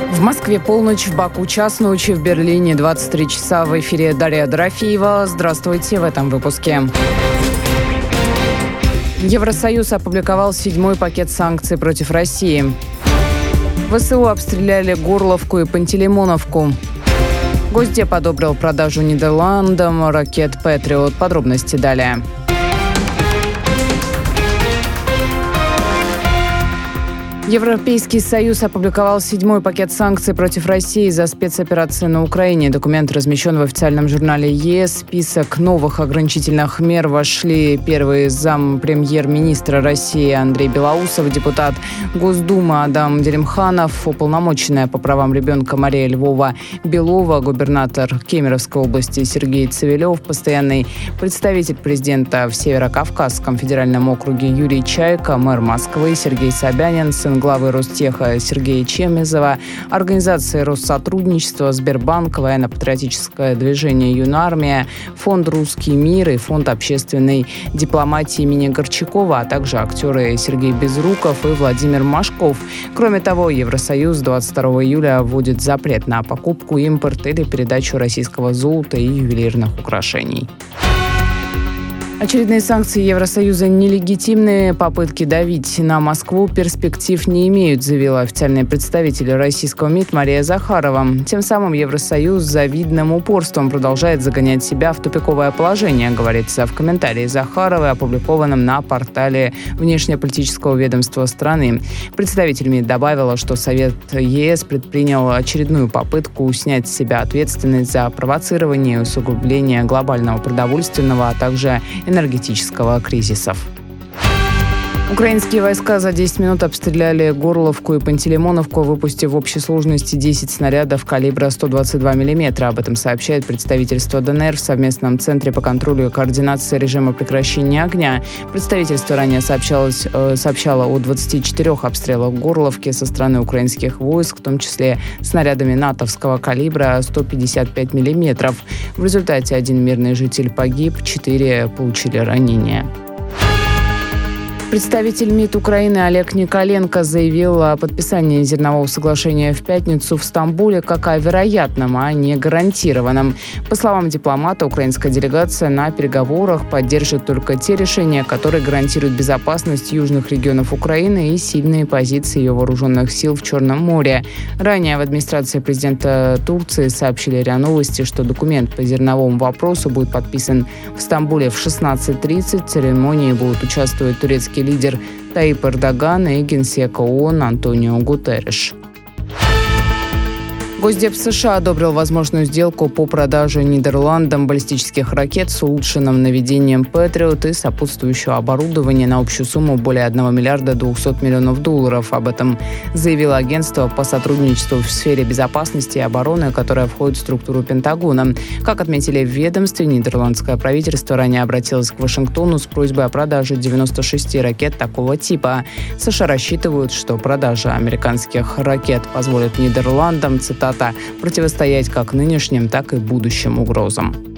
В Москве полночь, в Баку час ночи, в Берлине 23 часа. В эфире Дарья Дорофеева. Здравствуйте в этом выпуске. Евросоюз опубликовал 7-й пакет санкций против России. ВСУ обстреляли Горловку и Пантелеймоновку. Госдеп одобрил продажу Нидерландам ракет «Патриот». Подробности далее. Европейский Союз опубликовал 7-й пакет санкций против России за спецоперацию на Украине. Документ размещен в официальном журнале ЕС. В список новых ограничительных мер вошли первый зампремьер-министра России Андрей Белоусов, депутат Госдумы Адам Делимханов, уполномоченная по правам ребенка Мария Львова-Белова, губернатор Кемеровской области Сергей Цивилев, постоянный представитель президента в Северо-Кавказском федеральном округе Юрий Чайка, мэр Москвы Сергей Собянин, сын главы Ростеха Сергея Чемезова, организации Россотрудничества, Сбербанк, военно-патриотическое движение «Юнармия», фонд «Русский мир» и фонд общественной дипломатии имени Горчакова, а также актеры Сергей Безруков и Владимир Машков. Кроме того, Евросоюз 22 июля вводит запрет на покупку, импорт или передачу российского золота и ювелирных украшений. Очередные санкции Евросоюза нелегитимные. Попытки давить на Москву перспектив не имеют, заявила официальный представитель российского МИД Мария Захарова. Тем самым Евросоюз с завидным упорством продолжает загонять себя в тупиковое положение, говорится в комментарии Захаровой, опубликованном на портале внешнеполитического ведомства страны. Представитель МИД добавила, что Совет ЕС предпринял очередную попытку снять с себя ответственность за провоцирование и усугубление глобального продовольственного, а также энергетического кризисов. Украинские войска за 10 минут обстреляли Горловку и Пантелеймоновку, выпустив в общей сложности 10 снарядов калибра 122 мм. Об этом сообщает представительство ДНР в совместном центре по контролю и координации режима прекращения огня. Представительство ранее сообщало о 24 обстрелах Горловки со стороны украинских войск, в том числе снарядами натовского калибра 155 мм. В результате один мирный житель погиб, 4 получили ранения. Представитель МИД Украины Олег Николенко заявил о подписании зернового соглашения в пятницу в Стамбуле как о вероятном, а не гарантированном. По словам дипломата, украинская делегация на переговорах поддержит только те решения, которые гарантируют безопасность южных регионов Украины и сильные позиции ее вооруженных сил в Черном море. Ранее в администрации президента Турции сообщили РИА Новости, что документ по зерновому вопросу будет подписан в Стамбуле в 16:30. В церемонии будут участвовать турецкий лидер Таип Эрдоган и генсек ООН Антонио Гутерриш. Госдеп США одобрил возможную сделку по продаже Нидерландам баллистических ракет с улучшенным наведением «Патриот» и сопутствующего оборудования на общую сумму более 1 миллиарда 200 миллионов долларов. Об этом заявило агентство по сотрудничеству в сфере безопасности и обороны, которое входит в структуру Пентагона. Как отметили в ведомстве, нидерландское правительство ранее обратилось к Вашингтону с просьбой о продаже 96 ракет такого типа. США рассчитывают, что продажа американских ракет позволит Нидерландам, цитата, противостоять как нынешним, так и будущим угрозам.